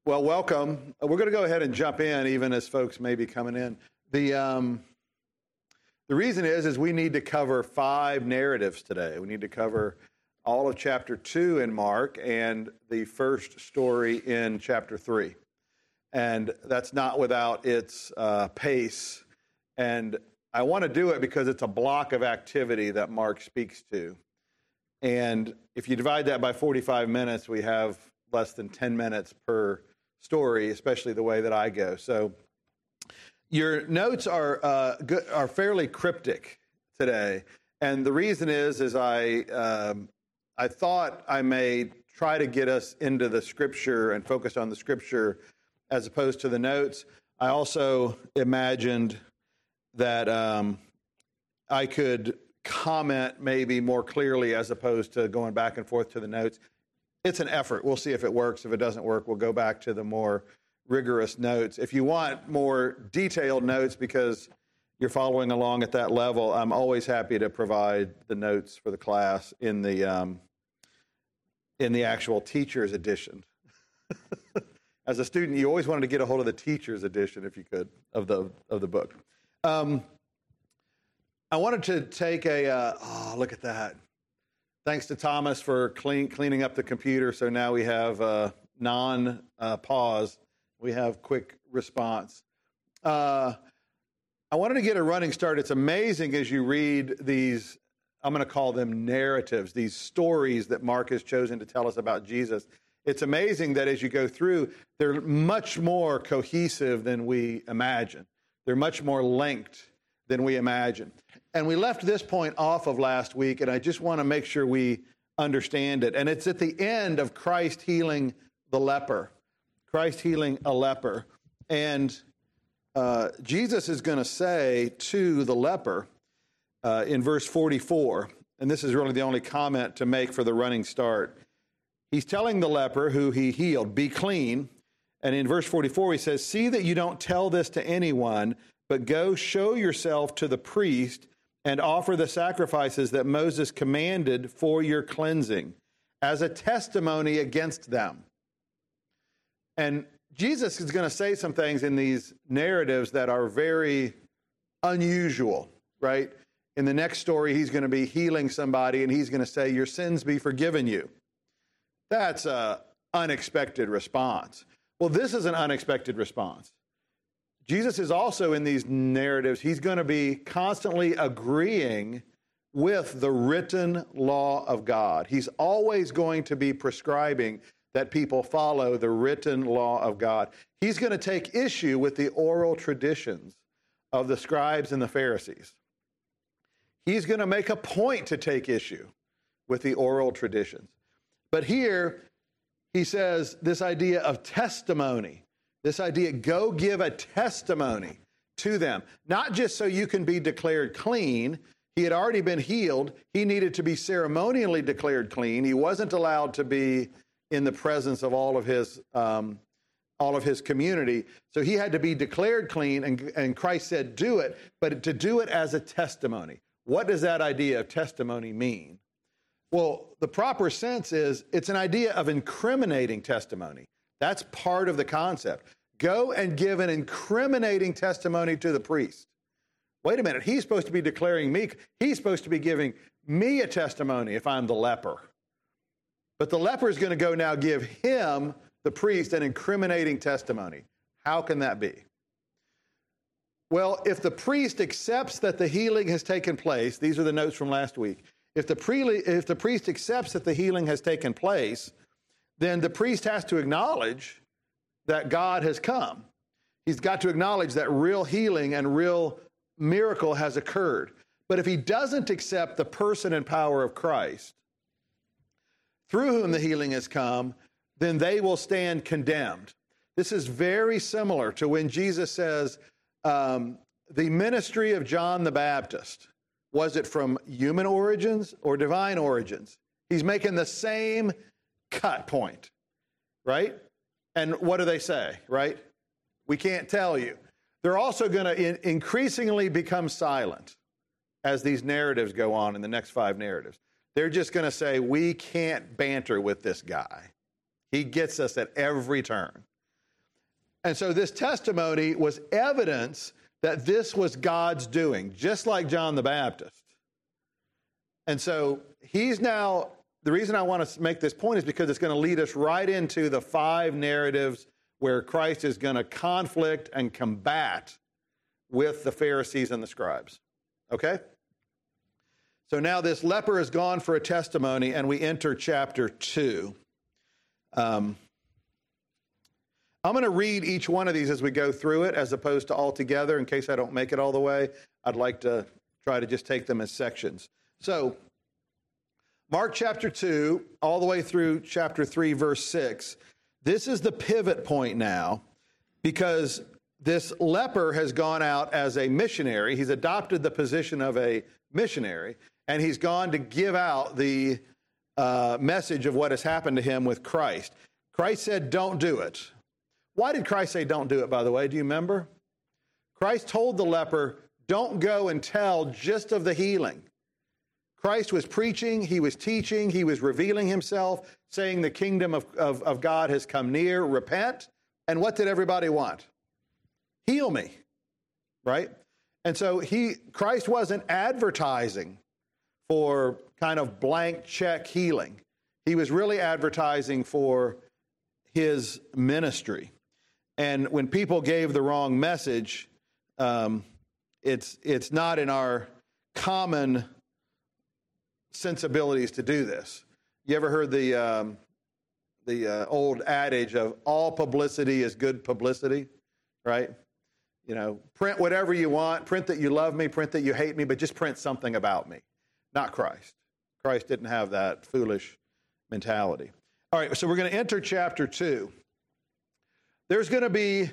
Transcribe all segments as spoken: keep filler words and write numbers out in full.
Well, welcome. We're going to go ahead and jump in, even as folks may be coming in. The um, the reason is, is we need to cover five narratives today. We need to cover all of chapter two in Mark and the first story in chapter three. And that's not without its uh, pace. And I want to do it because it's a block of activity that Mark speaks to. And if you divide that by forty-five minutes, we have less than ten minutes per story, especially the way that I go. So your notes are uh, good, are fairly cryptic today. And the reason is, is I um, I thought I may try to get us into the scripture and focus on the scripture as opposed to the notes. I also imagined that um, I could comment maybe more clearly as opposed to going back and forth to the notes. It's an effort. We'll see if it works. If it doesn't work, we'll go back to the more rigorous notes. If you want more detailed notes because you're following along at that level, I'm always happy to provide the notes for the class in the um, in the actual teacher's edition. As a student, you always wanted to get a hold of the teacher's edition, if you could, of the of the book. Um, I wanted to take a, uh, oh, look at that. Thanks to Thomas for clean, cleaning up the computer, so now we have uh, non-pause. Uh, we have quick response. Uh, I wanted to get a running start. It's amazing as you read these, I'm going to call them narratives, these stories that Mark has chosen to tell us about Jesus. It's amazing that as you go through, they're much more cohesive than we imagine. They're much more linked than we imagine. And we left this point off of last week, and I just want to make sure we understand it. And it's at the end of Christ healing the leper. Christ healing a leper. And uh, Jesus is going to say to the leper uh, in verse forty-four, and this is really the only comment to make for the running start. He's telling the leper who he healed, be clean. And in verse forty-four, he says, see that you don't tell this to anyone, but go show yourself to the priest and offer the sacrifices that Moses commanded for your cleansing as a testimony against them. And Jesus is going to say some things in these narratives that are very unusual, right? In the next story, he's going to be healing somebody, and he's going to say, your sins be forgiven you. That's an unexpected response. Well, this is an unexpected response. Jesus is also in these narratives, he's going to be constantly agreeing with the written law of God. He's always going to be prescribing that people follow the written law of God. He's going to take issue with the oral traditions of the scribes and the Pharisees. He's going to make a point to take issue with the oral traditions. But here, he says this idea of testimony, this idea, go give a testimony to them, not just so you can be declared clean. He had already been healed. He needed to be ceremonially declared clean. He wasn't allowed to be in the presence of all of his um, all of his community. So he had to be declared clean, and, and Christ said, do it, but to do it as a testimony. What does that idea of testimony mean? Well, the proper sense is it's an idea of incriminating testimony. That's part of the concept. Go and give an incriminating testimony to the priest. Wait a minute, he's supposed to be declaring me, he's supposed to be giving me a testimony if I'm the leper. But the leper is going to go now give him, the priest, an incriminating testimony. How can that be? Well, if the priest accepts that the healing has taken place, these are the notes from last week. If the, pre- if the priest accepts that the healing has taken place, then the priest has to acknowledge that God has come. He's got to acknowledge that real healing and real miracle has occurred. But if he doesn't accept the person and power of Christ, through whom the healing has come, then they will stand condemned. This is very similar to when Jesus says, um, the ministry of John the Baptist, was it from human origins or divine origins? He's making the same cut point, right? And what do they say, right? We can't tell you. They're also going to in- increasingly become silent as these narratives go on in the next five narratives. They're just going to say, we can't banter with this guy. He gets us at every turn. And so this testimony was evidence that this was God's doing, just like John the Baptist. And so he's now, the reason I want to make this point is because it's going to lead us right into the five narratives where Christ is going to conflict and combat with the Pharisees and the scribes. Okay? So now this leper is gone for a testimony, and we enter chapter two. Um, I'm going to read each one of these as we go through it, as opposed to all together. In case I don't make it all the way, I'd like to try to just take them as sections. So, Mark chapter two, all the way through chapter three, verse six. This is the pivot point now, because this leper has gone out as a missionary. He's adopted the position of a missionary, and he's gone to give out the uh, message of what has happened to him with Christ. Christ said, don't do it. Why did Christ say don't do it, by the way? Do you remember? Christ told the leper, don't go and tell just of the healing. Christ was preaching, he was teaching, he was revealing himself, saying the kingdom of, of, of God has come near, repent. And what did everybody want? Heal me, right? And so he, Christ wasn't advertising for kind of blank check healing. He was really advertising for his ministry. And when people gave the wrong message, um, it's it's not in our common sensibilities to do this. You ever heard the um, the uh, old adage of all publicity is good publicity, right? You know, print whatever you want, print that you love me, print that you hate me, but just print something about me. Not Christ. Christ didn't have that foolish mentality. All right, so we're going to enter chapter two. There's going to be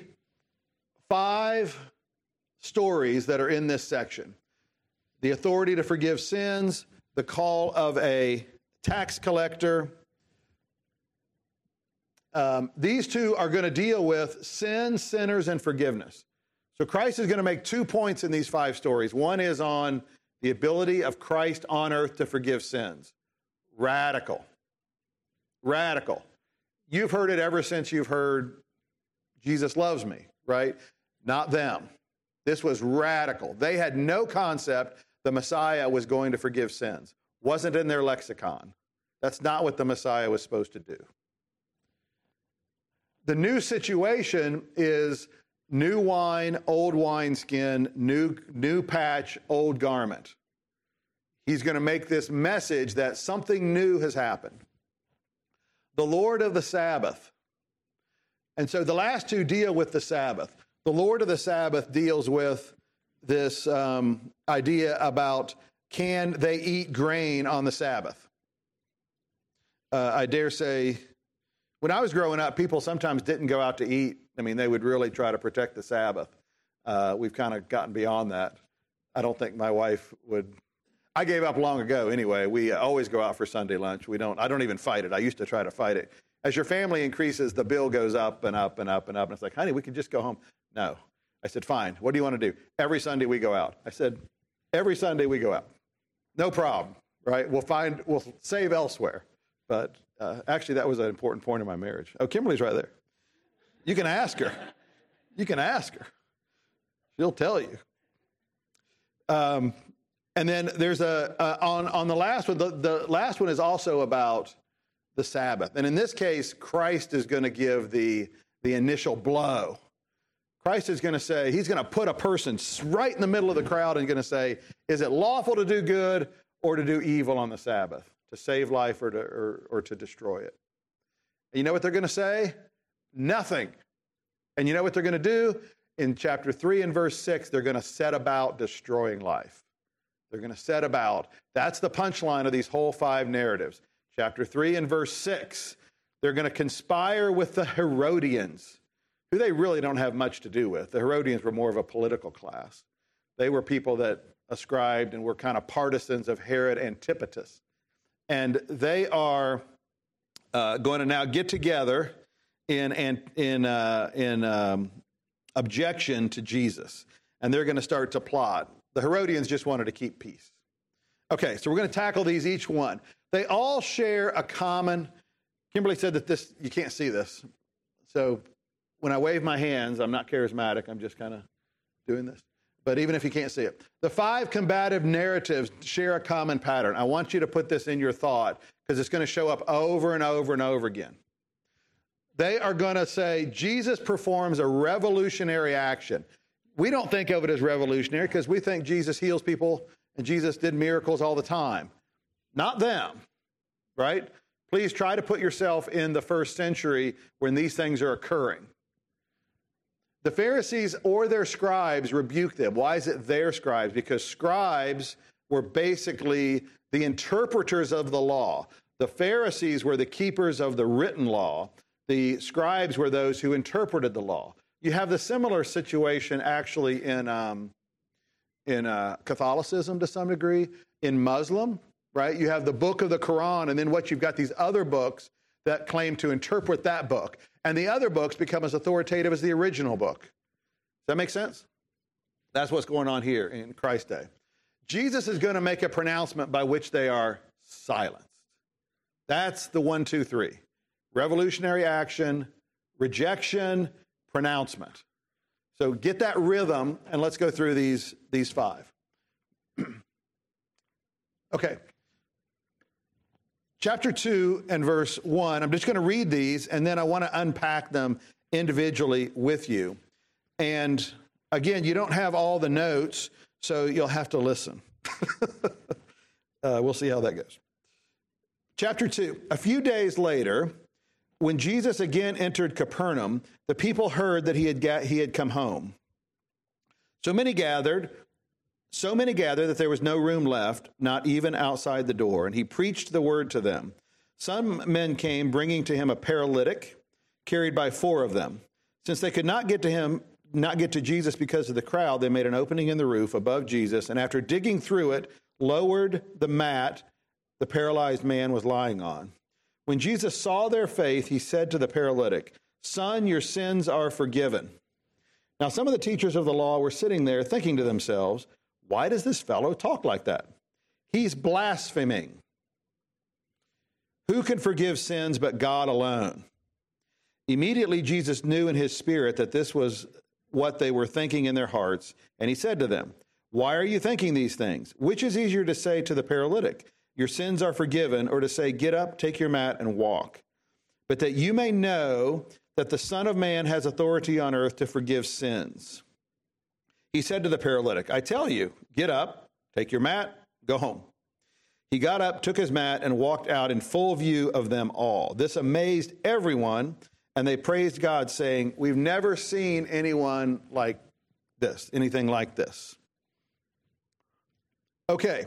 five stories that are in this section. The authority to forgive sins, the call of a tax collector. Um, these two are going to deal with sin, sinners, and forgiveness. So Christ is going to make two points in these five stories. One is on the ability of Christ on earth to forgive sins. Radical. Radical. You've heard it ever since you've heard Jesus loves me, right? Not them. This was radical. They had no concept the Messiah was going to forgive sins. Wasn't in their lexicon. That's not what the Messiah was supposed to do. The new situation is new wine, old wineskin, new, new patch, old garment. He's going to make this message that something new has happened. The Lord of the Sabbath. And so the last two deal with the Sabbath. The Lord of the Sabbath deals with this um, idea about can they eat grain on the Sabbath? Uh, I dare say, when I was growing up, people sometimes didn't go out to eat. I mean, they would really try to protect the Sabbath. Uh, we've kind of gotten beyond that. I don't think my wife would. I gave up long ago anyway. We always go out for Sunday lunch. We don't. I don't even fight it. I used to try to fight it. As your family increases, the bill goes up and up and up and up. And it's like, honey, we can just go home. No. I said, fine. What do you want to do? Every Sunday we go out. I said, every Sunday we go out. No problem, right? We'll find, we'll save elsewhere. But uh, actually, that was an important point in my marriage. Oh, Kimberly's right there. You can ask her. You can ask her. She'll tell you. Um, and then there's a, uh, on, on the last one, the, the last one is also about the Sabbath. And in this case, Christ is going to give the, the initial blow. Christ is going to say, he's going to put a person right in the middle of the crowd and going to say, is it lawful to do good or to do evil on the Sabbath, to save life or to, or, or to destroy it? And you know what they're going to say? Nothing. And you know what they're going to do? In chapter three and verse six, they're going to set about destroying life. They're going to set about. That's the punchline of these whole five narratives. Chapter three and verse six, they're going to conspire with the Herodians, who they really don't have much to do with. The Herodians were more of a political class. They were people that ascribed and were kind of partisans of Herod Antipater. And they are uh, going to now get together in, in, in, uh, in um, objection to Jesus. And they're going to start to plot. The Herodians just wanted to keep peace. Okay, so we're going to tackle these each one. They all share a common, Kimberly said that this, you can't see this. So when I wave my hands, I'm not charismatic. I'm just kind of doing this. But even if you can't see it, the five combative narratives share a common pattern. I want you to put this in your thought because it's going to show up over and over and over again. They are going to say, Jesus performs a revolutionary action. We don't think of it as revolutionary because we think Jesus heals people and Jesus did miracles all the time. Not them, right? Please try to put yourself in the first century when these things are occurring. The Pharisees or their scribes rebuked them. Why is it their scribes? Because scribes were basically the interpreters of the law. The Pharisees were the keepers of the written law. The scribes were those who interpreted the law. You have the similar situation actually in um, in uh, Catholicism to some degree, in Muslim, right? You have the book of the Quran, and then what you've got these other books that claim to interpret that book. And the other books become as authoritative as the original book. Does that make sense? That's what's going on here in Christ's day. Jesus is going to make a pronouncement by which they are silenced. That's the one, two, three. Revolutionary action, rejection, pronouncement. So get that rhythm, and let's go through these, these five. Okay. Chapter two and verse one, I'm just going to read these, and then I want to unpack them individually with you. And again, you don't have all the notes, so you'll have to listen. uh, we'll see how that goes. Chapter two, a few days later, when Jesus again entered Capernaum, the people heard that he had ga- he had come home. So many gathered, so many gathered that there was no room left, not even outside the door, and he preached the word to them. Some men came, bringing to him a paralytic, carried by four of them. Since they could not get to him, not get to Jesus because of the crowd, they made an opening in the roof above Jesus, and after digging through it, lowered the mat the paralyzed man was lying on. When Jesus saw their faith, he said to the paralytic, "Son, your sins are forgiven." Now, some of the teachers of the law were sitting there thinking to themselves, "Why does this fellow talk like that? He's blaspheming. Who can forgive sins but God alone?" Immediately, Jesus knew in his spirit that this was what they were thinking in their hearts, and he said to them, "Why are you thinking these things? Which is easier to say to the paralytic, 'Your sins are forgiven,' or to say, 'Get up, take your mat, and walk'? But that you may know that the Son of Man has authority on earth to forgive sins." He said to the paralytic, "I tell you, get up, take your mat, go home." He got up, took his mat, and walked out in full view of them all. This amazed everyone, and they praised God, saying, "We've never seen anyone like this, anything like this." Okay.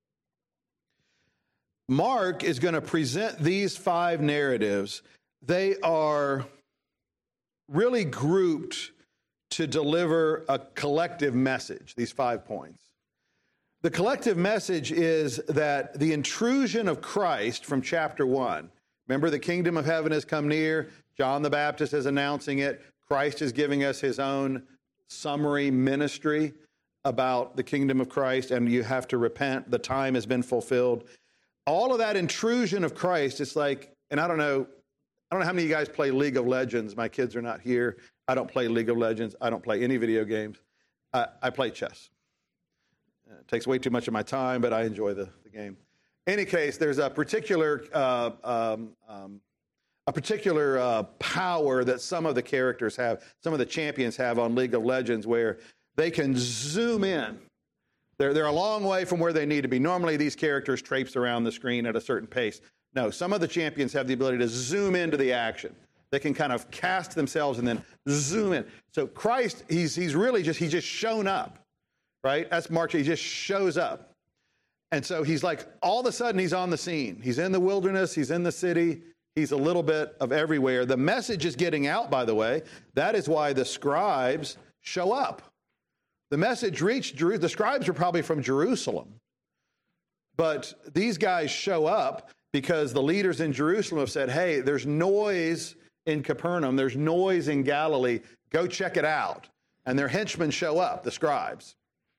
Mark is going to present these five narratives. They are really grouped to deliver a collective message, these five points. The collective message is that the intrusion of Christ from chapter one, remember, the kingdom of heaven has come near. John the Baptist is announcing it. Christ is giving us his own summary ministry about the kingdom of Christ, and you have to repent. The time has been fulfilled. All of that intrusion of Christ, it's like, and I don't know, I don't know how many of you guys play League of Legends. My kids are not here. I don't play League of Legends. I don't play any video games. I, I play chess. It takes way too much of my time, but I enjoy the, the game. In any case, there's a particular uh, um, um, a particular uh, power that some of the characters have, some of the champions have on League of Legends, where they can zoom in. They're, they're a long way from where they need to be. Normally, these characters traipse around the screen at a certain pace. No, some of the champions have the ability to zoom into the action. They can kind of cast themselves and then zoom in. So Christ, he's he's really just, he's just shown up, right? That's Mark, he just shows up. And so he's like, all of a sudden, he's on the scene. He's in the wilderness. He's in the city. He's a little bit of everywhere. The message is getting out, by the way. That is why the scribes show up. The message reached Jerusalem. The scribes are probably from Jerusalem. But these guys show up because the leaders in Jerusalem have said, hey, there's noise in Capernaum. There's noise in Galilee. Go check it out. And their henchmen show up, the scribes.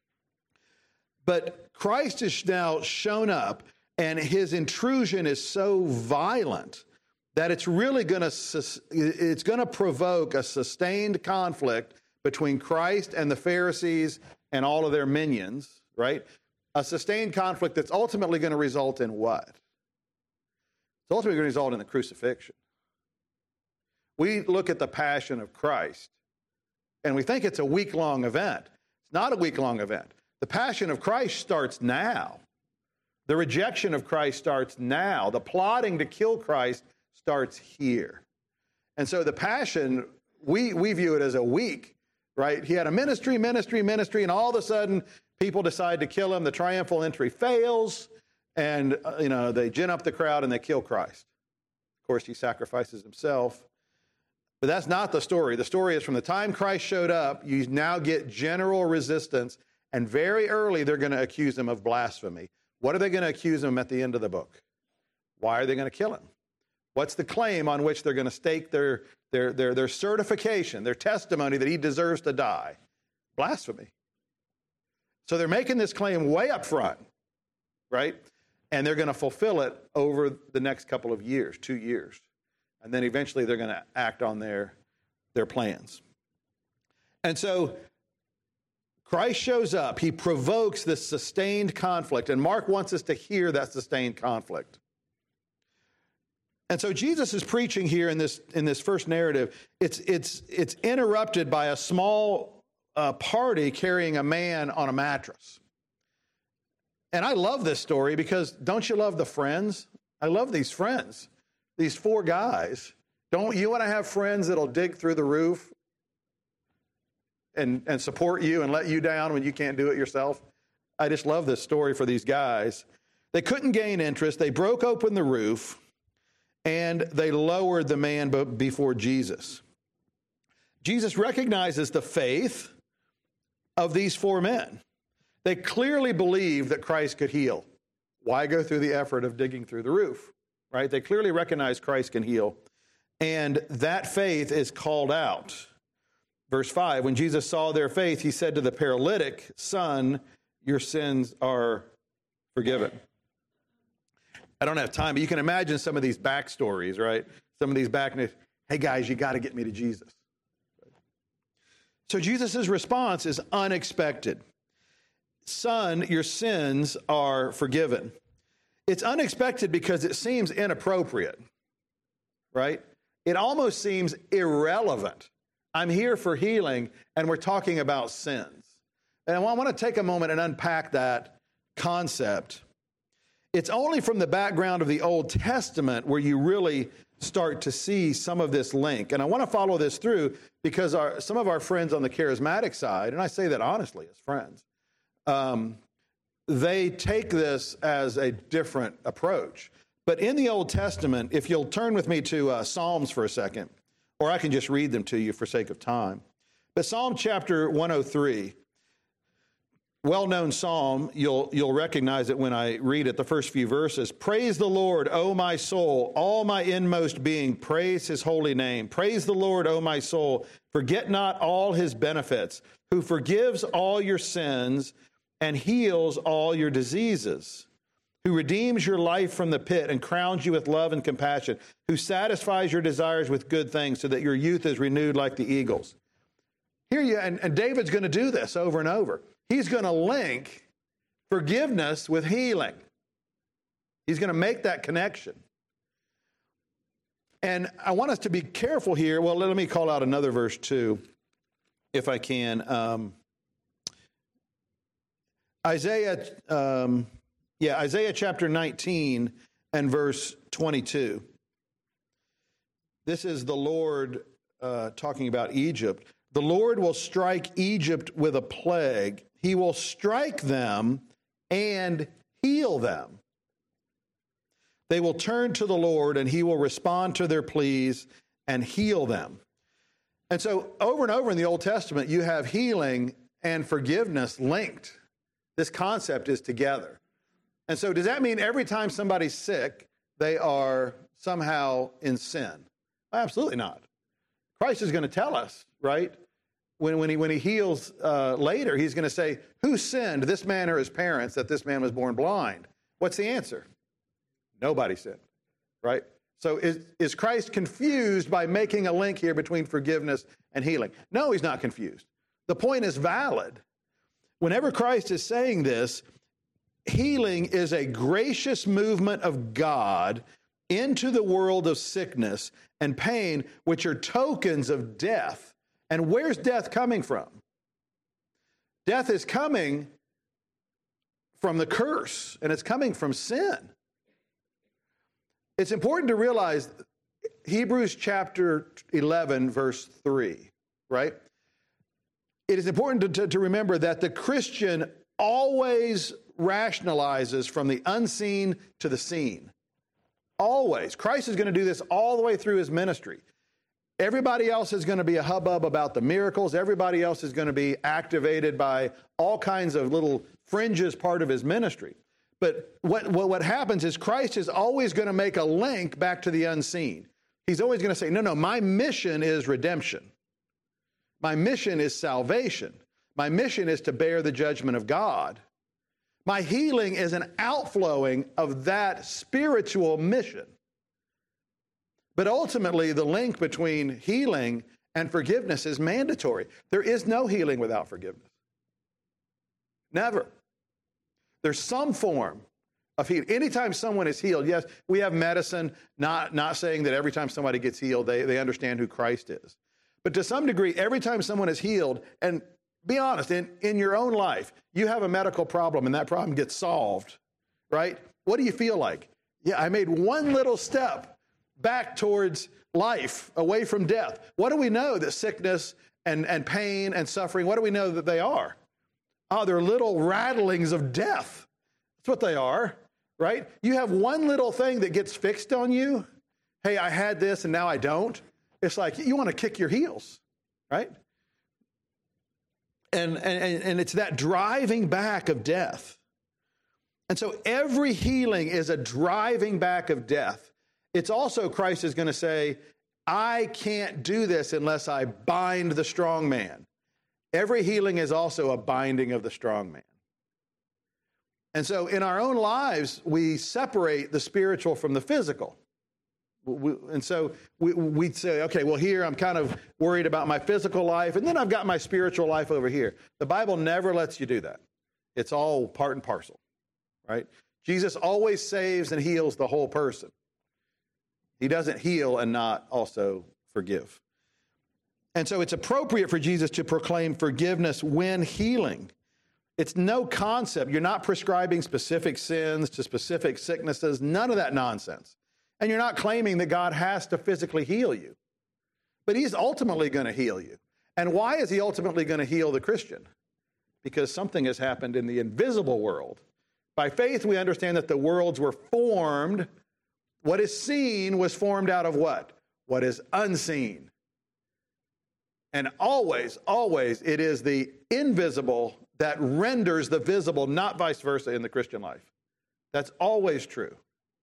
But Christ is now shown up, and his intrusion is so violent that it's really going to it's going to provoke a sustained conflict between Christ and the Pharisees and all of their minions, right? A sustained conflict that's ultimately going to result in what? It's ultimately going to result in the crucifixion. We look at the passion of Christ, and we think it's a week-long event. It's not a week-long event. The passion of Christ starts now. The rejection of Christ starts now. The plotting to kill Christ starts here. And so the passion, we, we view it as a week, right? He had a ministry, ministry, ministry, and all of a sudden people decide to kill him. The triumphal entry fails, and uh, you know they gin up the crowd and they kill Christ. Of course, he sacrifices himself. But that's not the story. The story is from the time Christ showed up, you now get general resistance, and very early they're going to accuse him of blasphemy. What are they going to accuse him at the end of the book? Why are they going to kill him? What's the claim on which they're going to stake their, their, their, their certification, their testimony that he deserves to die? Blasphemy. So they're making this claim way up front, right? And they're going to fulfill it over the next couple of years, two years. And then eventually they're going to act on their, their plans. And so Christ shows up. He provokes this sustained conflict. And Mark wants us to hear that sustained conflict. And so Jesus is preaching here in this in this first narrative. It's it's it's interrupted by a small uh, party carrying a man on a mattress. And I love this story because don't you love the friends? I love these friends, these four guys. Don't you want to have friends that'll dig through the roof and and support you and let you down when you can't do it yourself? I just love this story for these guys. They couldn't gain interest. They broke open the roof. And they lowered the man before Jesus. Jesus recognizes the faith of these four men. They clearly believed that Christ could heal. Why go through the effort of digging through the roof, right? They clearly recognize Christ can heal. And that faith is called out. Verse five, when Jesus saw their faith, he said to the paralytic, "Son, your sins are forgiven." I don't have time, but you can imagine some of these backstories, right? Some of these back, hey guys, you got to get me to Jesus. So Jesus' response is unexpected. Son, your sins are forgiven. It's unexpected because it seems inappropriate, right? It almost seems irrelevant. I'm here for healing, and we're talking about sins. And I want to take a moment and unpack that concept. It's only from the background of the Old Testament where you really start to see some of this link. And I want to follow this through because our, some of our friends on the charismatic side, and I say that honestly as friends, um, they take this as a different approach. But in the Old Testament, if you'll turn with me to uh, Psalms for a second, or I can just read them to you for sake of time. But Psalm chapter one oh three, well-known psalm, you'll you'll recognize it when I read it, the first few verses. Praise the Lord, O my soul, all my inmost being, praise his holy name. Praise the Lord, O my soul, forget not all his benefits, who forgives all your sins and heals all your diseases, who redeems your life from the pit and crowns you with love and compassion, who satisfies your desires with good things so that your youth is renewed like the eagles. Here you, and, and David's going to do this over and over. He's going to link forgiveness with healing. He's going to make that connection. And I want us to be careful here. Well, let me call out another verse too, if I can. Um, Isaiah, um, yeah, Isaiah chapter nineteen and verse twenty-two. This is the Lord uh, talking about Egypt. The Lord will strike Egypt with a plague. He will strike them and heal them. They will turn to the Lord, and he will respond to their pleas and heal them. And so over and over in the Old Testament, you have healing and forgiveness linked. This concept is together. And so does that mean every time somebody's sick, they are somehow in sin? Absolutely not. Christ is going to tell us, right? When, when, he, when he heals uh, later, he's going to say, who sinned, this man or his parents, that this man was born blind? What's the answer? Nobody sinned, right? So is, is Christ confused by making a link here between forgiveness and healing? No, he's not confused. The point is valid. Whenever Christ is saying this, healing is a gracious movement of God into the world of sickness and pain, which are tokens of death. And where's death coming from? Death is coming from the curse, and it's coming from sin. It's important to realize Hebrews chapter eleven, verse three, right? It is important to, to, to remember that the Christian always rationalizes from the unseen to the seen. Always. Christ is going to do this all the way through his ministry. Everybody else is going to be a hubbub about the miracles. Everybody else is going to be activated by all kinds of little fringes part of his ministry. But what, what, what happens is Christ is always going to make a link back to the unseen. He's always going to say, no, no, my mission is redemption. My mission is salvation. My mission is to bear the judgment of God. My healing is an outflowing of that spiritual mission. But ultimately, the link between healing and forgiveness is mandatory. There is no healing without forgiveness. Never. There's some form of healing. Anytime someone is healed, yes, we have medicine, not, not saying that every time somebody gets healed, they, they understand who Christ is. But to some degree, every time someone is healed, and be honest, in, in your own life, you have a medical problem and that problem gets solved, right? What do you feel like? Yeah, I made one little step back towards life, away from death. What do we know that sickness and, and pain and suffering, what do we know that they are? Oh, they're little rattlings of death. That's what they are, right? You have one little thing that gets fixed on you. Hey, I had this and now I don't. It's like you want to kick your heels, right? And, and, and it's that driving back of death. And so every healing is a driving back of death. It's also, Christ is going to say, I can't do this unless I bind the strong man. Every healing is also a binding of the strong man. And so in our own lives, we separate the spiritual from the physical. We, and so we, we'd say, okay, well, here I'm kind of worried about my physical life, and then I've got my spiritual life over here. The Bible never lets you do that. It's all part and parcel, right? Jesus always saves and heals the whole person. He doesn't heal and not also forgive. And so it's appropriate for Jesus to proclaim forgiveness when healing. It's no concept. You're not prescribing specific sins to specific sicknesses, none of that nonsense. And you're not claiming that God has to physically heal you. But he's ultimately going to heal you. And why is he ultimately going to heal the Christian? Because something has happened in the invisible world. By faith, we understand that the worlds were formed. What is seen was formed out of what? What is unseen. And always, always, it is the invisible that renders the visible, not vice versa in the Christian life. That's always true.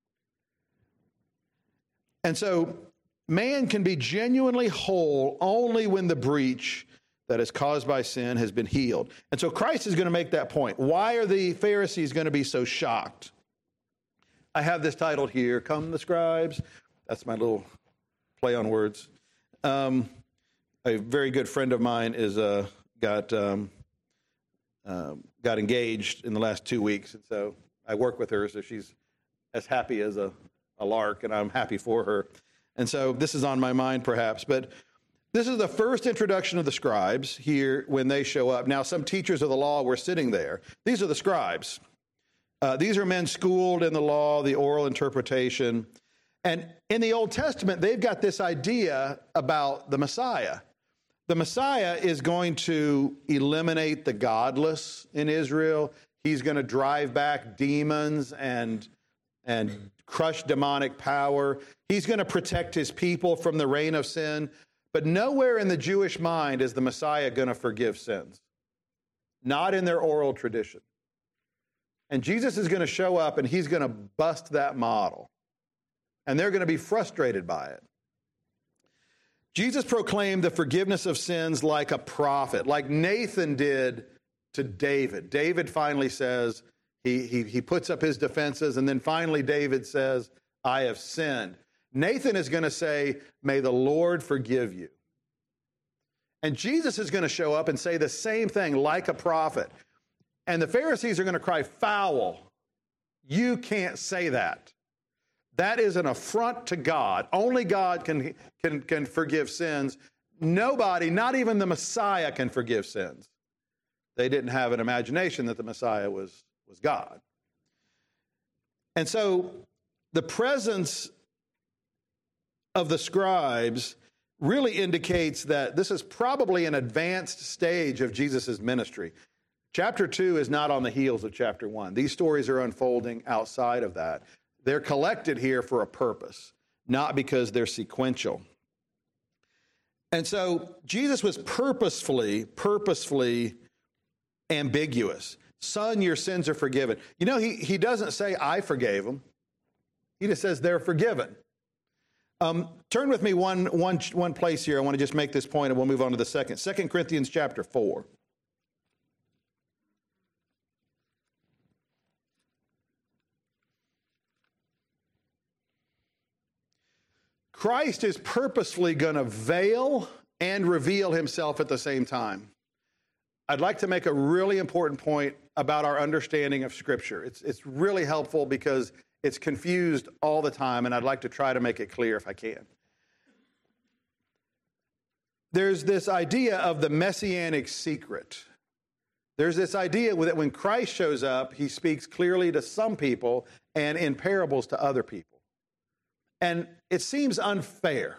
And so man can be genuinely whole only when the breach that is caused by sin has been healed. And so Christ is going to make that point. Why are the Pharisees going to be so shocked? I have this titled here, Come the Scribes. That's my little play on words. Um, a very good friend of mine is uh, got um, uh, got engaged in the last two weeks. And so I work with her, so she's as happy as a, a lark, and I'm happy for her. And so this is on my mind, perhaps. But this is the first introduction of the scribes here when they show up. Now, some teachers of the law were sitting there. These are the scribes. Uh, these are men schooled in the law, the oral interpretation. And in the Old Testament, they've got this idea about the Messiah. The Messiah is going to eliminate the godless in Israel. He's going to drive back demons and, and crush demonic power. He's going to protect his people from the reign of sin. But nowhere in the Jewish mind is the Messiah going to forgive sins. Not in their oral tradition. And Jesus is going to show up and he's going to bust that model. And they're going to be frustrated by it. Jesus proclaimed the forgiveness of sins like a prophet, like Nathan did to David. David finally says, he, he, he puts up his defenses, and then finally David says, I have sinned. Nathan is going to say, may the Lord forgive you. And Jesus is going to show up and say the same thing like a prophet. And the Pharisees are going to cry, foul. You can't say that. That is an affront to God. Only God can, can, can forgive sins. Nobody, not even the Messiah, can forgive sins. They didn't have an imagination that the Messiah was, was God. And so the presence of the scribes really indicates that this is probably an advanced stage of Jesus' ministry. Chapter two is not on the heels of chapter one. These stories are unfolding outside of that. They're collected here for a purpose, not because they're sequential. And so Jesus was purposefully, purposefully ambiguous. Son, your sins are forgiven. You know, he, he doesn't say, I forgave them. He just says they're forgiven. Um, turn with me one, one, one place here. I want to just make this point, and we'll move on to the second. Second Corinthians chapter four. Christ is purposefully going to veil and reveal himself at the same time. I'd like to make a really important point about our understanding of Scripture. It's, it's really helpful because it's confused all the time, and I'd like to try to make it clear if I can. There's this idea of the messianic secret. There's this idea that when Christ shows up, he speaks clearly to some people and in parables to other people. And it seems unfair.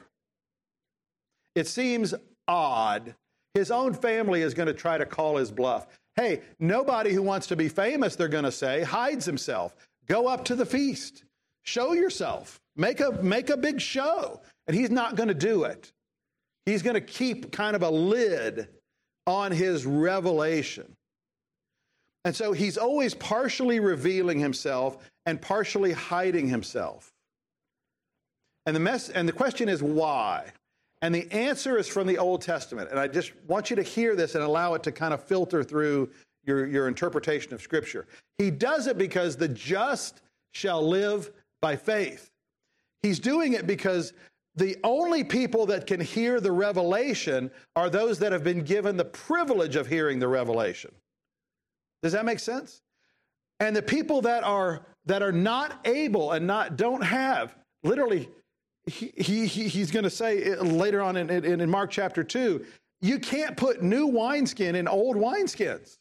It seems odd. His own family is going to try to call his bluff. Hey, nobody who wants to be famous, they're going to say, hides himself. Go up to the feast. Show yourself. Make a, make a big show. And he's not going to do it. He's going to keep kind of a lid on his revelation. And so he's always partially revealing himself and partially hiding himself. And the mess, and the question is why? And the answer is from the Old Testament. And I just want you to hear this and allow it to kind of filter through your, your interpretation of Scripture. He does it because the just shall live by faith. He's doing it because the only people that can hear the revelation are those that have been given the privilege of hearing the revelation. Does that make sense? And the people that are that are not able and not don't have, literally, He, he, he's going to say later on in, in, in Mark chapter two, you can't put new wineskin in old wineskins.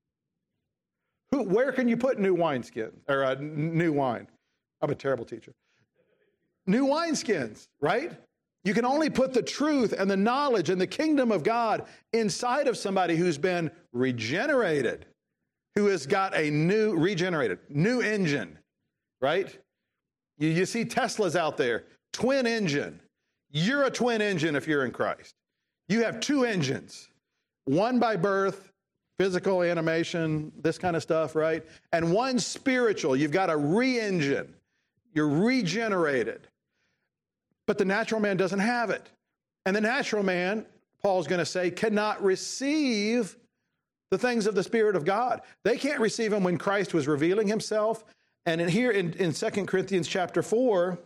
Who, where can you put new wineskin or uh, new wine? I'm a terrible teacher. New wineskins, right? You can only put the truth and the knowledge and the kingdom of God inside of somebody who's been regenerated, who has got a new, regenerated, new engine, right? You, you see Teslas out there. Twin engine. You're a twin engine if you're in Christ. You have two engines, one by birth, physical animation, this kind of stuff, right? And one spiritual. You've got a re-engine. You're regenerated. But the natural man doesn't have it. And the natural man, Paul's going to say, cannot receive the things of the Spirit of God. They can't receive them when Christ was revealing himself. And in here in, in Second Corinthians chapter four,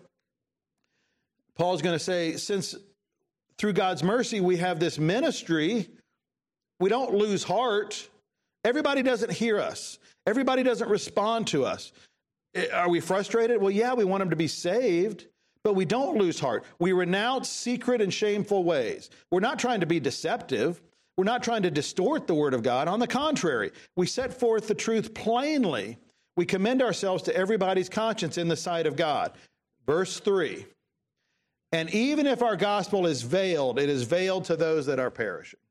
Paul's going to say, since through God's mercy we have this ministry, we don't lose heart. Everybody doesn't hear us. Everybody doesn't respond to us. Are we frustrated? Well, yeah, we want them to be saved, but we don't lose heart. We renounce secret and shameful ways. We're not trying to be deceptive. We're not trying to distort the word of God. On the contrary, we set forth the truth plainly. We commend ourselves to everybody's conscience in the sight of God. Verse three. And even if our gospel is veiled, it is veiled to those that are perishing.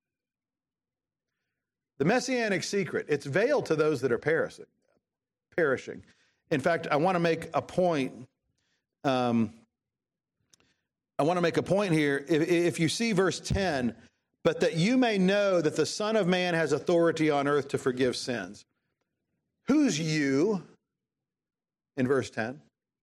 The messianic secret, it's veiled to those that are perishing. Perishing. In fact, I want to make a point. Um, I want to make a point here. If, if you see verse ten, but that you may know that the Son of Man has authority on earth to forgive sins. Who's you in verse ten?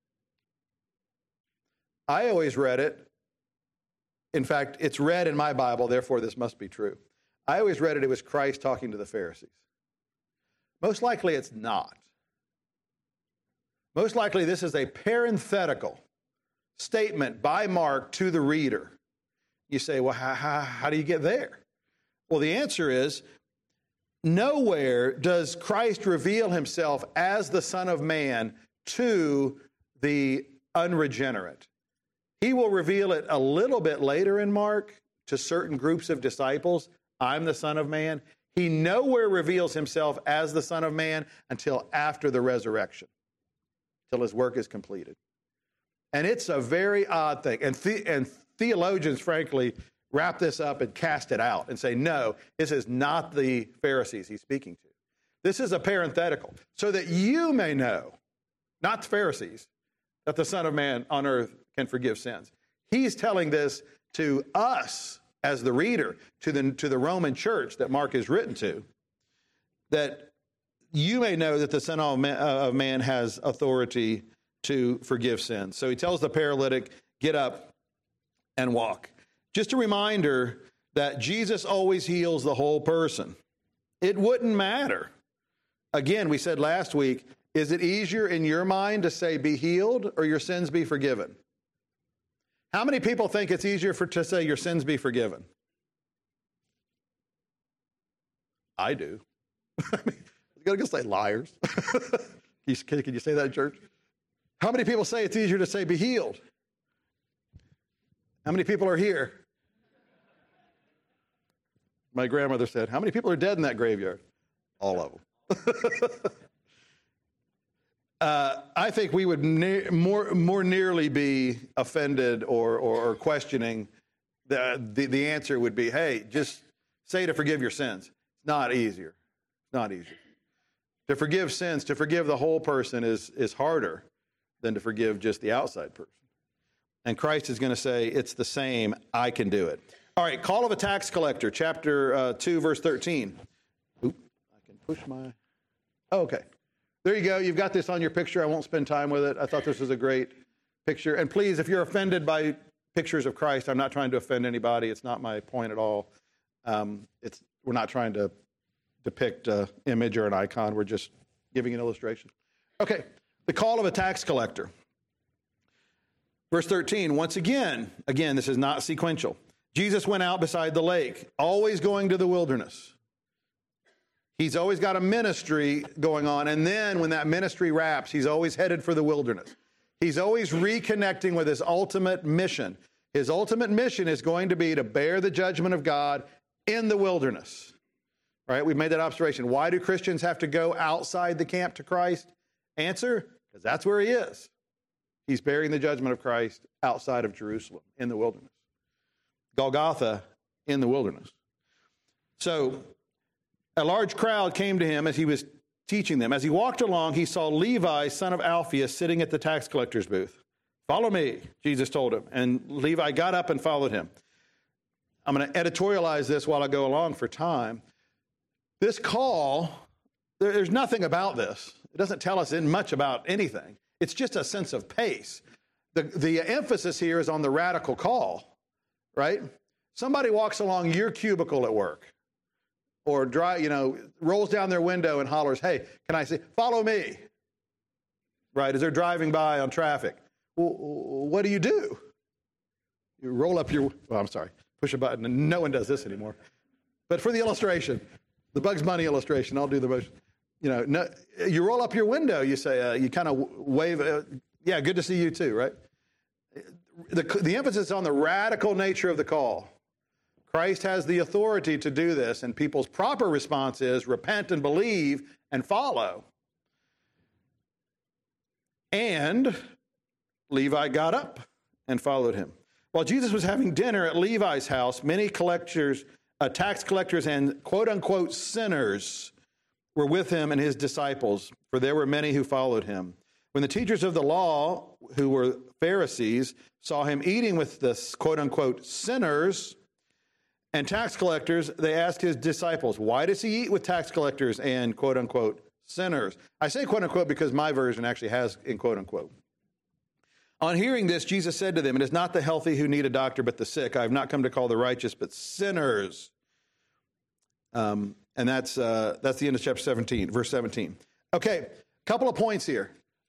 I always read it. In fact, it's read in my Bible, therefore this must be true. I always read it, it was Christ talking to the Pharisees. Most likely it's not. Most likely this is a parenthetical statement by Mark to the reader. You say, well, how, how, how do you get there? Well, the answer is, nowhere does Christ reveal himself as the Son of Man to the unregenerate. He will reveal it a little bit later in Mark to certain groups of disciples. I'm the Son of Man. He nowhere reveals himself as the Son of Man until after the resurrection, till his work is completed. And it's a very odd thing. And, the, and theologians, frankly, wrap this up and cast it out and say, no, this is not the Pharisees he's speaking to. This is a parenthetical, so that you may know, not the Pharisees, that the Son of Man on earth can forgive sins. He's telling this to us as the reader, to the, to the Roman church that Mark is written to, that you may know that the Son of Man, uh, of Man has authority to forgive sins. So he tells the paralytic, get up and walk. Just a reminder that Jesus always heals the whole person. It wouldn't matter. Again, we said last week, is it easier in your mind to say be healed or your sins be forgiven? How many people think it's easier for to say your sins be forgiven? I do. I mean, you gotta go say liars. can, can you say that in church? How many people say it's easier to say be healed? How many people are here? My grandmother said, how many people are dead in that graveyard? All of them. uh, I think we would ne- more more nearly be offended or, or, or questioning. The, the, the answer would be, hey, just say to forgive your sins. It's not easier. It's not easier. To forgive sins, to forgive the whole person is, is harder than to forgive just the outside person. And Christ is going to say, it's the same, I can do it. All right, call of a tax collector, chapter uh, two, verse thirteen. Oop, I can push my... Oh, okay. There you go. You've got this on your picture. I won't spend time with it. I thought this was a great picture. And please, if you're offended by pictures of Christ, I'm not trying to offend anybody. It's not my point at all. Um, it's we're not trying to depict an image or an icon. We're just giving an illustration. Okay, the call of a tax collector. Verse thirteen, once again, again, this is not sequential. Jesus went out beside the lake, always going to the wilderness. He's always got a ministry going on, and then when that ministry wraps, he's always headed for the wilderness. He's always reconnecting with his ultimate mission. His ultimate mission is going to be to bear the judgment of God in the wilderness. All right, we've made that observation. Why do Christians have to go outside the camp to Christ? Answer, because that's where he is. He's bearing the judgment of Christ outside of Jerusalem, in the wilderness. Golgotha, in the wilderness. So, a large crowd came to him as he was teaching them. As he walked along, he saw Levi, son of Alphaeus, sitting at the tax collector's booth. Follow me, Jesus told him. And Levi got up and followed him. I'm going to editorialize this while I go along for time. This call, there's nothing about this. It doesn't tell us much about anything. It's just a sense of pace. The, the emphasis here is on the radical call, right? Somebody walks along your cubicle at work or dry, you know, rolls down their window and hollers, hey, can I say, follow me, right? As they're driving by on traffic. Well, what do you do? You roll up your, well, I'm sorry, push a button, and no one does this anymore. But for the illustration, the Bugs Bunny illustration, I'll do the motion. You know, no, you roll up your window, you say, uh, you kind of wave, uh, yeah, good to see you too, right? The, the emphasis on the radical nature of the call. Christ has the authority to do this, and people's proper response is repent and believe and follow. And Levi got up and followed him. While Jesus was having dinner at Levi's house, many collectors, uh, tax collectors and quote-unquote sinners were with him and his disciples, for there were many who followed him. When the teachers of the law, who were Pharisees, saw him eating with the quote-unquote sinners and tax collectors, they asked his disciples, why does he eat with tax collectors and quote-unquote sinners? I say quote-unquote because my version actually has in quote-unquote. On hearing this, Jesus said to them, it is not the healthy who need a doctor, but the sick. I have not come to call the righteous, but sinners. Um, and that's uh, that's the end of chapter seventeen, verse seventeen. Okay, couple of points here.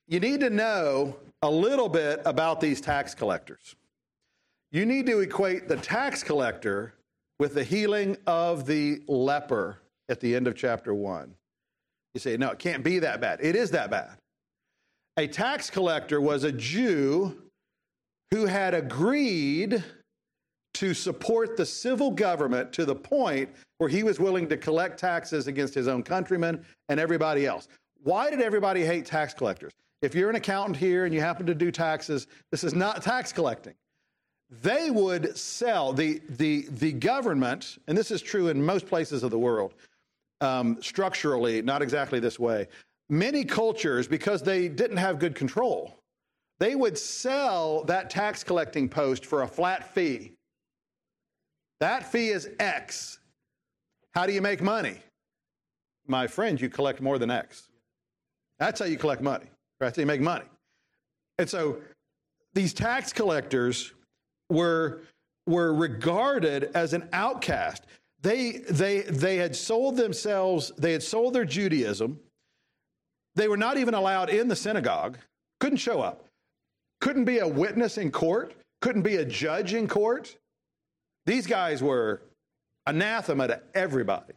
you need to know a little bit about these tax collectors. You need to equate the tax collector with the healing of the leper at the end of chapter one. You say, no, it can't be that bad. It is that bad. A tax collector was a Jew who had agreed to support the civil government to the point where he was willing to collect taxes against his own countrymen and everybody else. Why did everybody hate tax collectors? If you're an accountant here and you happen to do taxes, this is not tax collecting. They would sell, the, the, the government, and this is true in most places of the world, um, structurally, not exactly this way. Many cultures, because they didn't have good control, they would sell that tax collecting post for a flat fee. That fee is X. How do you make money? My friend, you collect more than X. That's how you collect money. Right? That's how you make money. And so these tax collectors were, were regarded as an outcast. They, they, they had sold themselves, they had sold their Judaism. They were not even allowed in the synagogue, couldn't show up, couldn't be a witness in court, couldn't be a judge in court. These guys were anathema to everybody.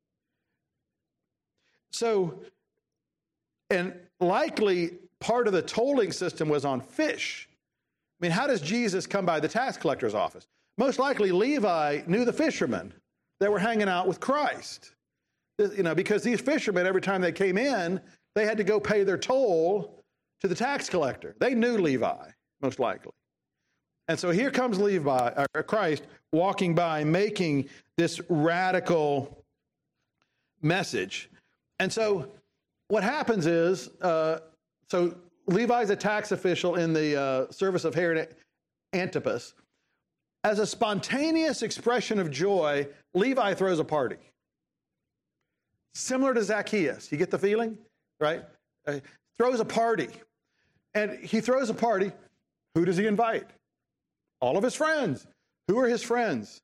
So, and likely part of the tolling system was on fish. I mean, how does Jesus come by the tax collector's office? Most likely Levi knew the fishermen that were hanging out with Christ. You know, because these fishermen, every time they came in, they had to go pay their toll to the tax collector. They knew Levi, most likely. And so here comes Levi, or Christ, walking by, making this radical message. And so what happens is, uh, so Levi's a tax official in the uh, service of Herod Antipas. As a spontaneous expression of joy, Levi throws a party. Similar to Zacchaeus. You get the feeling? Right? Uh, throws a party. And he throws a party. Who does he invite? All of his friends. Who are his friends?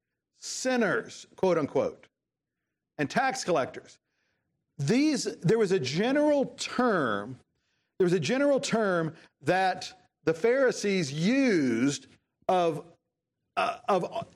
Sinners, quote unquote, and tax collectors. These, there was a general term, there was a general term that the Pharisees used of, uh, of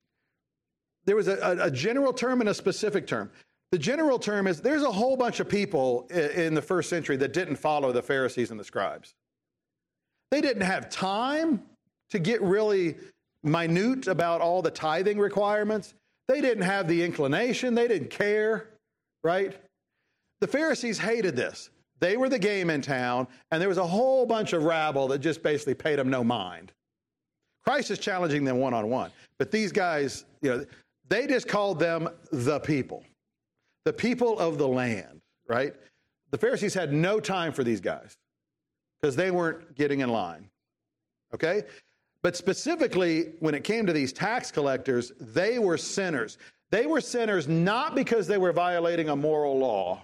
there was a, a general term and a specific term. The general term is there's a whole bunch of people in the first century that didn't follow the Pharisees and the scribes. They didn't have time to get really minute about all the tithing requirements. They didn't have the inclination. They didn't care, right? The Pharisees hated this. They were the game in town, and there was a whole bunch of rabble that just basically paid them no mind. Christ is challenging them one-on-one. But these guys, you know, they just called them the people, the people of the land, right? The Pharisees had no time for these guys because they weren't getting in line, okay? But specifically, when it came to these tax collectors, they were sinners. They were sinners not because they were violating a moral law.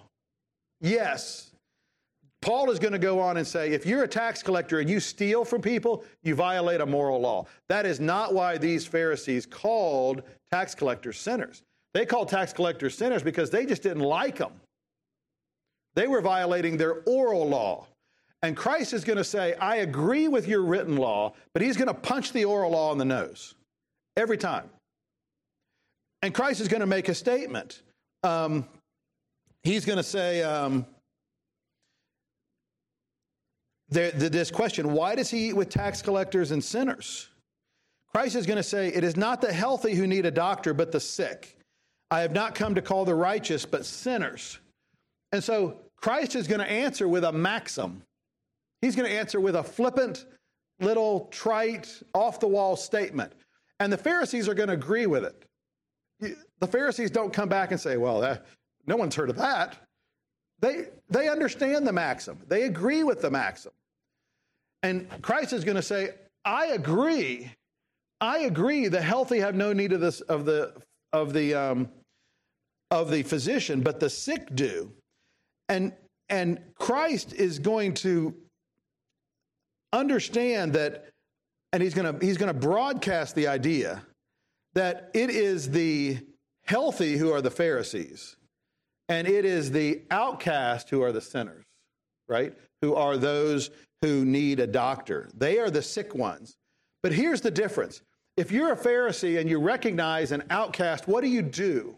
Yes, Paul is going to go on and say, if you're a tax collector and you steal from people, you violate a moral law. That is not why these Pharisees called tax collectors sinners. They called tax collectors sinners because they just didn't like them. They were violating their oral law. And Christ is going to say, I agree with your written law, but he's going to punch the oral law in the nose every time. And Christ is going to make a statement. Um, he's going to say, um, there, this question, why does he eat with tax collectors and sinners? Christ is going to say, it is not the healthy who need a doctor, but the sick. I have not come to call the righteous, but sinners. And so Christ is going to answer with a maxim. He's going to answer with a flippant, little trite, off-the-wall statement. And the Pharisees are going to agree with it. The Pharisees don't come back and say, well, that, no one's heard of that. They, they understand the maxim. They agree with the maxim. And Christ is going to say, I agree. I agree the healthy have no need of this of the of the um, of the physician, but the sick do. And and Christ is going to understand that, and he's going to he's going to broadcast the idea that it is the healthy who are the Pharisees, and it is the outcast who are the sinners, right? Who are those who need a doctor. They are the sick ones. But here's the difference. If you're a Pharisee and you recognize an outcast, what do you do?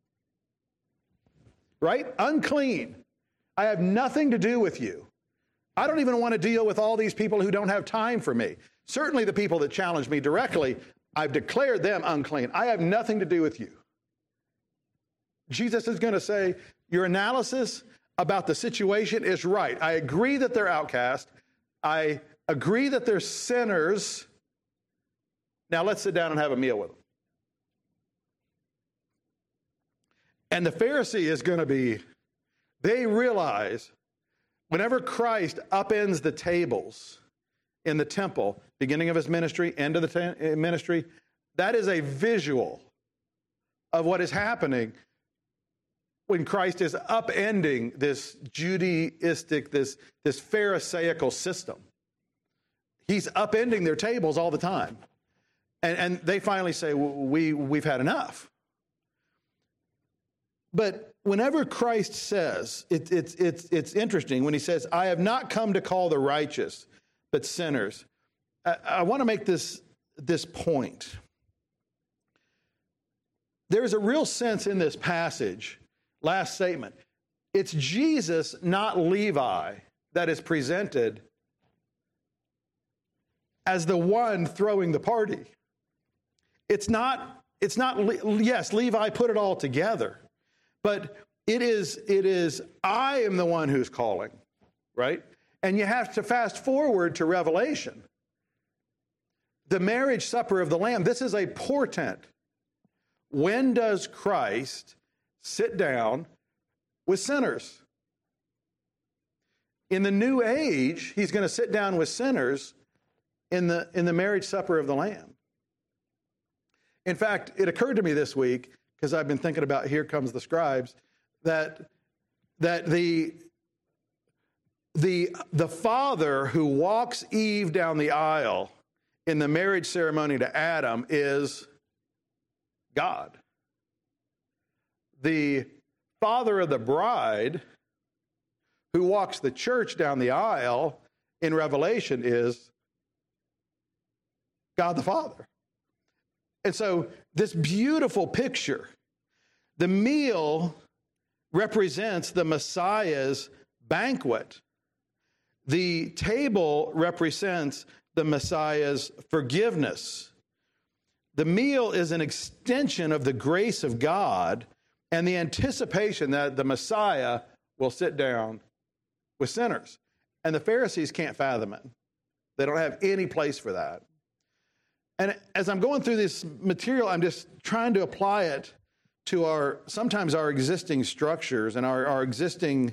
Right? Unclean. I have nothing to do with you. I don't even want to deal with all these people who don't have time for me. Certainly the people that challenge me directly, I've declared them unclean. I have nothing to do with you. Jesus is going to say, your analysis about the situation is right. I agree that they're outcast. I agree that they're sinners. Now let's sit down and have a meal with them. And the Pharisee is going to be, they realize whenever Christ upends the tables in the temple, beginning of his ministry, end of the ta- ministry, that is a visual of what is happening when Christ is upending this Judaistic, this, this Pharisaical system. He's upending their tables all the time. And, and they finally say, we, we've had enough. But whenever Christ says, it, it's, it's, it's interesting when he says, I have not come to call the righteous, but sinners. I, I want to make this, this point. There's a real sense in this passage, last statement. It's Jesus, not Levi, that is presented as the one throwing the party. It's not, it's not, yes, Levi put it all together, but it is, it is, I am the one who's calling, right? And you have to fast forward to Revelation. The marriage supper of the Lamb, this is a portent. When does Christ sit down with sinners? In the new age, he's going to sit down with sinners in the, in the marriage supper of the Lamb. In fact, it occurred to me this week, because I've been thinking about Here Comes the Scribes, that, that the, the, the father who walks Eve down the aisle in the marriage ceremony to Adam is God. The father of the bride who walks the church down the aisle in Revelation is God the Father. And so this beautiful picture, the meal represents the Messiah's banquet. The table represents the Messiah's forgiveness. The meal is an extension of the grace of God and the anticipation that the Messiah will sit down with sinners. And the Pharisees can't fathom it. They don't have any place for that. And as I'm going through this material, I'm just trying to apply it to our, sometimes our existing structures and our, our existing,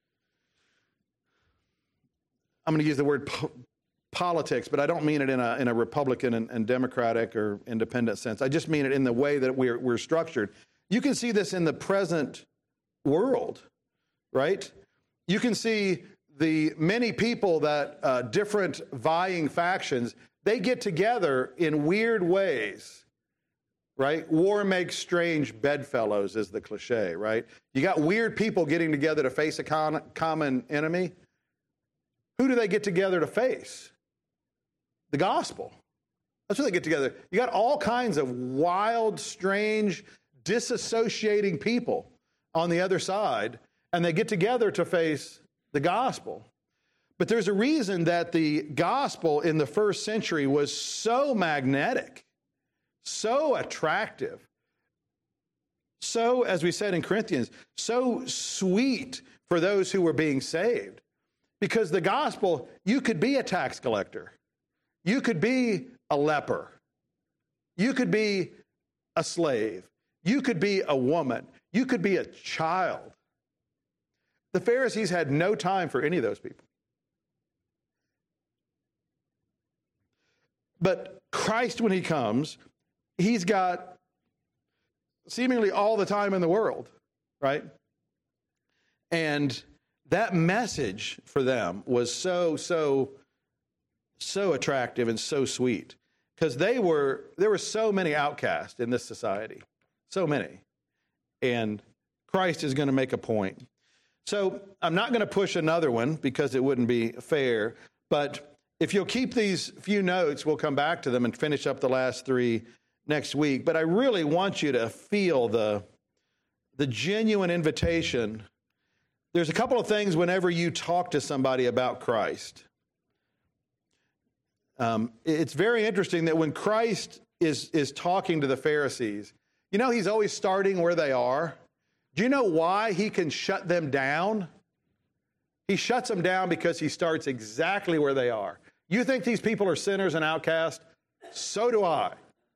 I'm going to use the word po- politics, but I don't mean it in a, in a Republican and, and Democratic or independent sense. I just mean it in the way that we're, we're structured. You can see this in the present world, right? You can see the many people that, uh, different vying factions, they get together in weird ways, right? War makes strange bedfellows is the cliche, right? You got weird people getting together to face a con- common enemy. Who do they get together to face? The gospel. That's what they get together. You got all kinds of wild, strange, disassociating people on the other side, and they get together to face the gospel. But there's a reason that the gospel in the first century was so magnetic, so attractive, so, as we said in Corinthians, so sweet for those who were being saved. Because the gospel, you could be a tax collector. You could be a leper. You could be a slave. You could be a woman. You could be a child. The Pharisees had no time for any of those people. But Christ, when he comes, he's got seemingly all the time in the world, right? And that message for them was so, so, so attractive and so sweet. Because they were, there were so many outcasts in this society. So many. And Christ is going to make a point. So I'm not going to push another one because it wouldn't be fair. But if you'll keep these few notes, we'll come back to them and finish up the last three next week. But I really want you to feel the, the genuine invitation. There's a couple of things whenever you talk to somebody about Christ. Um, it's very interesting that when Christ is, is talking to the Pharisees, you know, he's always starting where they are. Do you know why he can shut them down? He shuts them down because he starts exactly where they are. You think these people are sinners and outcasts? So do I.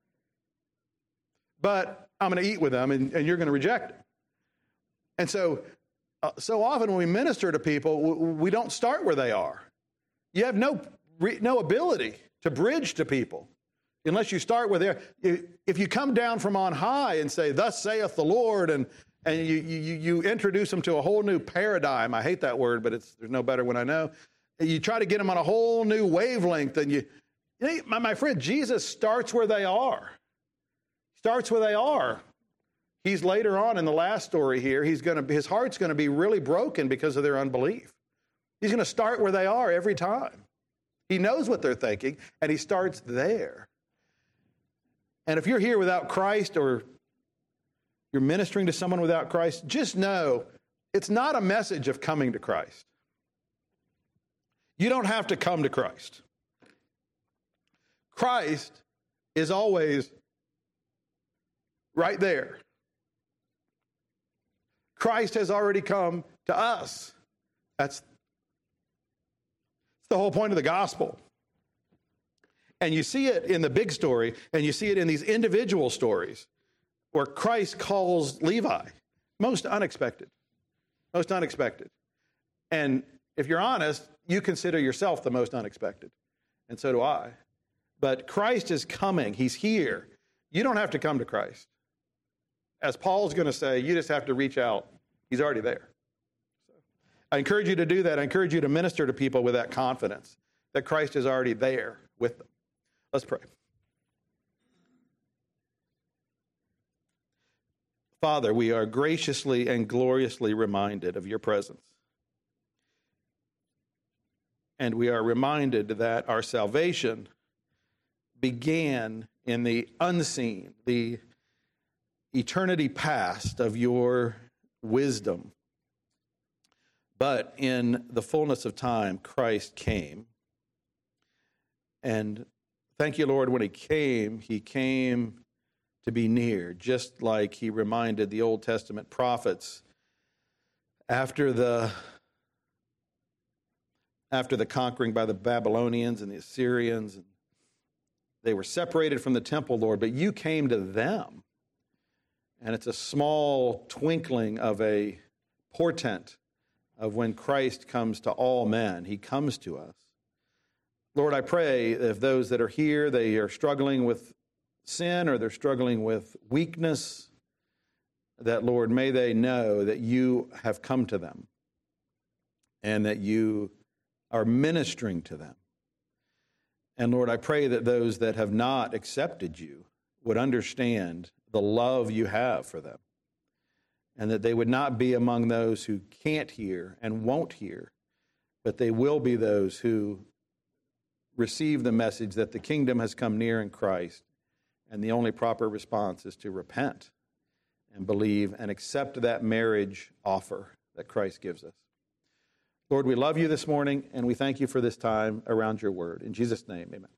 But I'm going to eat with them, and, and you're going to reject it. And so, uh, so often when we minister to people, we, we don't start where they are. You have no, no ability to bridge to people unless you start where they are. If you come down from on high and say, "Thus saith the Lord," and And you, you you introduce them to a whole new paradigm. I hate that word, but it's there's no better one I know. And you try to get them on a whole new wavelength. And you, you know, my, my friend, Jesus starts where they are. Starts where they are. He's later on in the last story here. He's going to his heart's going to be really broken because of their unbelief. He's going to start where they are every time. He knows what they're thinking, and he starts there. And if you're here without Christ, or you're ministering to someone without Christ, just know it's not a message of coming to Christ. You don't have to come to Christ. Christ is always right there. Christ has already come to us. That's, that's the whole point of the gospel. And you see it in the big story, and you see it in these individual stories, where Christ calls Levi. Most unexpected. Most unexpected. And if you're honest, you consider yourself the most unexpected. And so do I. But Christ is coming. He's here. You don't have to come to Christ. As Paul's going to say, you just have to reach out. He's already there. So I encourage you to do that. I encourage you to minister to people with that confidence that Christ is already there with them. Let's pray. Father, we are graciously and gloriously reminded of your presence. And we are reminded that our salvation began in the unseen, the eternity past of your wisdom. But in the fullness of time, Christ came. And thank you, Lord, when he came, he came to be near, just like he reminded the Old Testament prophets after the after the conquering by the Babylonians and the Assyrians. And they were separated from the temple, Lord, but you came to them. And it's a small twinkling of a portent of when Christ comes to all men. He comes to us. Lord, I pray if those that are here, they are struggling with sin or they're struggling with weakness, that, Lord, may they know that you have come to them and that you are ministering to them. And, Lord, I pray that those that have not accepted you would understand the love you have for them, and that they would not be among those who can't hear and won't hear, but they will be those who receive the message that the kingdom has come near in Christ. And the only proper response is to repent and believe and accept that marriage offer that Christ gives us. Lord, we love you this morning, and we thank you for this time around your word. In Jesus' name, amen.